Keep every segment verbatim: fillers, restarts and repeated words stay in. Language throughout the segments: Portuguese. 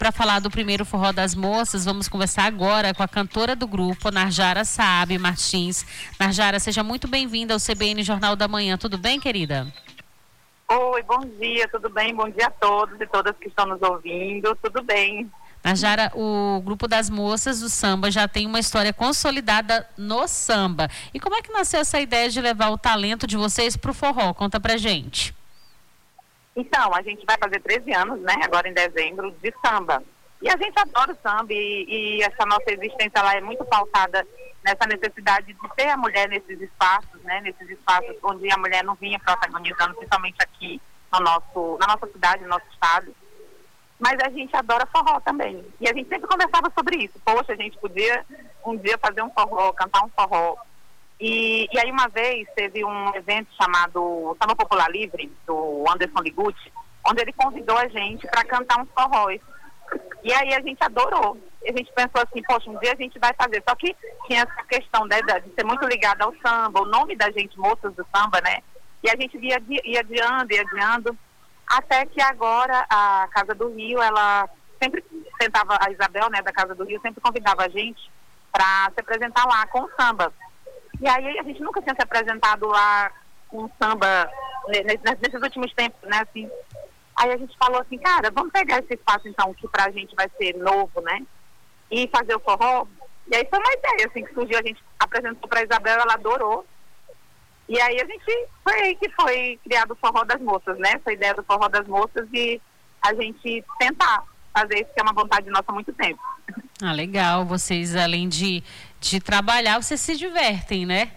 para falar do primeiro Forró das Moças. Vamos conversar agora com a cantora do grupo, Narjara Saab Martins. Narjara, seja muito bem-vinda ao C B N Jornal da Manhã. Tudo bem, querida? Oi, bom dia, tudo bem? Bom dia a todos e todas que estão nos ouvindo. Tudo bem? Narjara, o grupo das moças do samba já tem uma história consolidada no samba. E como é que nasceu essa ideia de levar o talento de vocês para o forró? Conta pra gente. Então, a gente vai fazer treze anos, né, agora em dezembro, de samba. E a gente adora o samba e, e essa nossa existência lá é muito pautada nessa necessidade de ter a mulher nesses espaços, né, nesses espaços onde a mulher não vinha protagonizando, principalmente aqui no nosso, na nossa cidade, no nosso estado. Mas a gente adora forró também. E a gente sempre conversava sobre isso. Poxa, a gente podia um dia fazer um forró, cantar um forró. E, e aí uma vez teve um evento chamado Samba Popular Livre, do Anderson Ligucci, onde ele convidou a gente para cantar uns forróis. E aí a gente adorou. E a gente pensou assim, poxa, um dia a gente vai fazer. Só que tinha essa questão, né, de ser muito ligada ao samba, o nome da gente, Moças do Samba, né? E a gente ia, ia adiando, ia adiando. Até que agora a Casa do Rio, ela sempre tentava, a Isabel, né, da Casa do Rio, sempre convidava a gente para se apresentar lá com o samba. E aí a gente nunca tinha se apresentado lá com samba nesses últimos tempos, né, assim. Aí a gente falou assim, cara, vamos pegar esse espaço então, que pra gente vai ser novo, né, e fazer o forró. E aí foi uma ideia, assim, que surgiu, a gente apresentou pra Isabel, ela adorou. E aí a gente, foi aí que foi criado o Forró das Moças, né? Essa ideia do Forró das Moças e a gente tentar fazer isso, que é uma vontade nossa há muito tempo. Ah, legal. Vocês, além de, de trabalhar, vocês se divertem, né?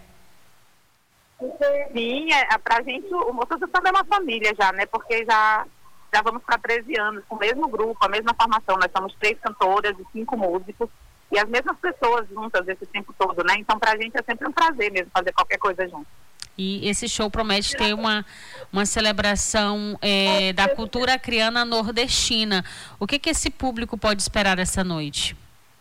Sim, é, pra gente, o Moças do Samba é uma família já, né? Porque já, já vamos para treze anos, com o mesmo grupo, a mesma formação. Nós somos três cantoras e cinco músicos. E as mesmas pessoas juntas esse tempo todo, né? Então, pra gente é sempre um prazer mesmo fazer qualquer coisa junto. E esse show promete ter uma, uma celebração é, da cultura acriana nordestina. O que que esse público pode esperar dessa noite?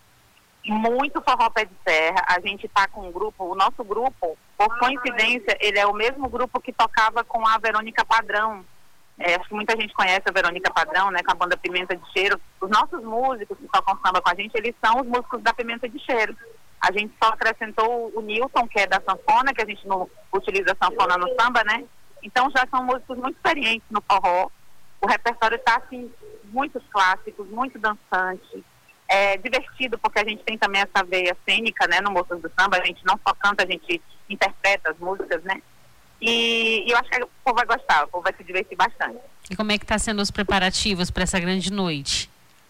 Muito forró pé de serra. A gente está com um grupo, o nosso grupo, por coincidência, ele é o mesmo grupo que tocava com a Verônica Padrão. É, acho que muita gente conhece a Verônica Padrão, né, com a banda Pimenta de Cheiro. Os nossos músicos que tocam samba com a gente, eles são os músicos da Pimenta de Cheiro. A gente só acrescentou o Nilton, que é da sanfona, que a gente não utiliza sanfona no samba, né? Então já são músicos muito experientes no forró. O repertório está, assim, muitos clássicos, muito dançante. É divertido, porque a gente tem também essa veia cênica, né, no Moças do Samba. A gente não só canta, a gente interpreta as músicas, né? E, e eu acho que o povo vai gostar, o povo vai se divertir bastante. E como é que está sendo os preparativos para essa grande noite?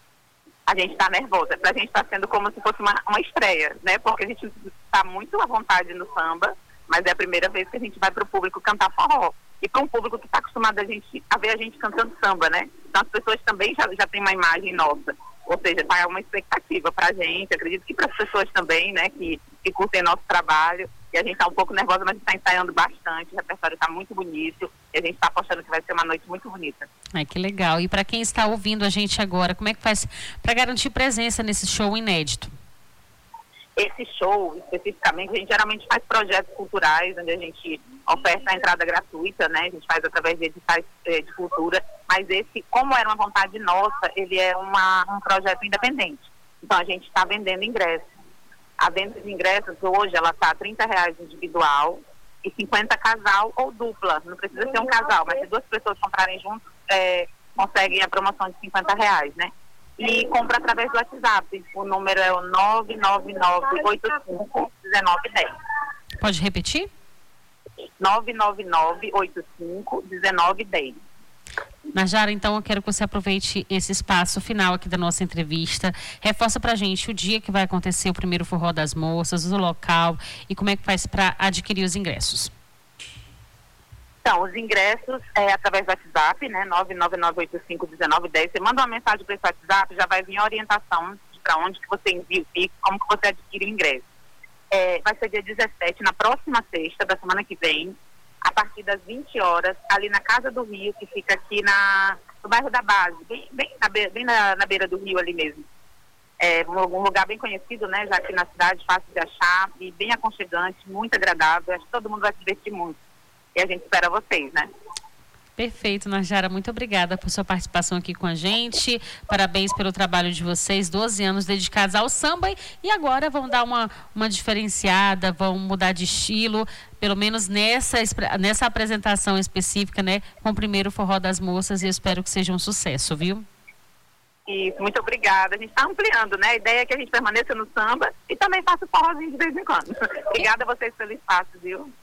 A gente está nervosa. Pra gente está sendo como se fosse uma, uma estreia, né? Porque a gente está muito à vontade no samba, mas é a primeira vez que a gente vai para o público cantar forró. E para um público que está acostumado a, gente, a ver a gente cantando samba, né? Então as pessoas também já, já têm uma imagem nossa. Ou seja, está uma expectativa para a gente, acredito que para as pessoas também, né? Que, que curtem nosso trabalho. E a gente está um pouco nervosa, mas está ensaiando bastante. O repertório está muito bonito. E a gente está apostando que vai ser uma noite muito bonita. Ai, que legal. E para quem está ouvindo a gente agora, como é que faz para garantir presença nesse show inédito? Esse show, especificamente, a gente geralmente faz projetos culturais, onde a gente oferta a entrada gratuita, né? A gente faz através de editais eh, de cultura. Mas esse, como era uma vontade nossa, ele é uma, um projeto independente. Então a gente está vendendo ingressos. A venda de ingressos hoje, ela está a trinta reais individual e cinquenta casal ou dupla. Não precisa ser um casal, mas se duas pessoas comprarem juntos, é, conseguem a promoção de cinquenta reais, né? E compra através do WhatsApp. O número é o nove nove nove oito cinco um nove um zero. Pode repetir? nove nove nove oito cinco um nove um zero. Narjara, então eu quero que você aproveite esse espaço final aqui da nossa entrevista. Reforça pra gente o dia que vai acontecer o primeiro Forró das Moças, o local e como é que faz para adquirir os ingressos. Então, os ingressos é através do WhatsApp, né, nove nove nove oito cinco um nove um zero. Você manda uma mensagem para esse WhatsApp, já vai vir a orientação para onde que você envia o Pix, como que você adquire o ingresso. É, vai ser dia dezessete, na próxima sexta da semana que vem, a partir das vinte horas, ali na Casa do Rio, que fica aqui na, no bairro da Base, bem, bem, na, beira, bem na, na beira do rio ali mesmo. É um, um lugar bem conhecido, né, já aqui na cidade, fácil de achar e bem aconchegante, muito agradável. Acho que todo mundo vai se divertir muito. E a gente espera vocês, né? Perfeito, Najara, muito obrigada por sua participação aqui com a gente, parabéns pelo trabalho de vocês, doze anos dedicados ao samba e agora vão dar uma, uma diferenciada, vão mudar de estilo, pelo menos nessa, nessa apresentação específica, né, com o primeiro Forró das Moças, e eu espero que seja um sucesso, viu? Isso, muito obrigada. A gente está ampliando, né? A ideia é que a gente permaneça no samba e também faça forrozinho de vez em quando. Obrigada a vocês pelo espaço, viu?